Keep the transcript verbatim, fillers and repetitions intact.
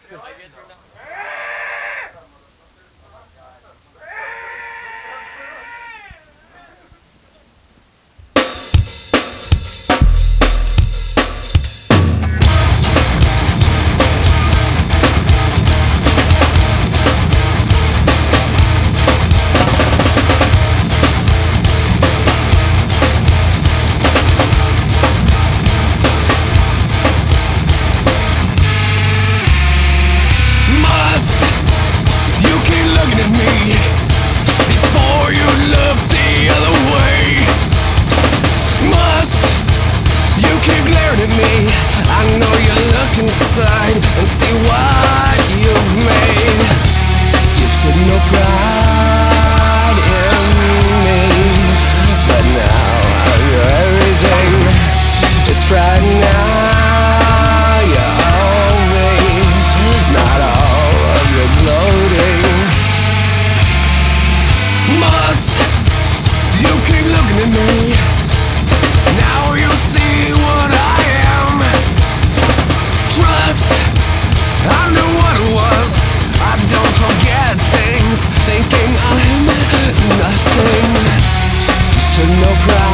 Inside and see what you've made. You took no pride in me, but now you're everything. It's Friday now, you owe me not all of your gloating. Must you keep looking at me? Now you see what I am. Trust, I knew what it was. I don't forget things, thinking I'm nothing. To no pride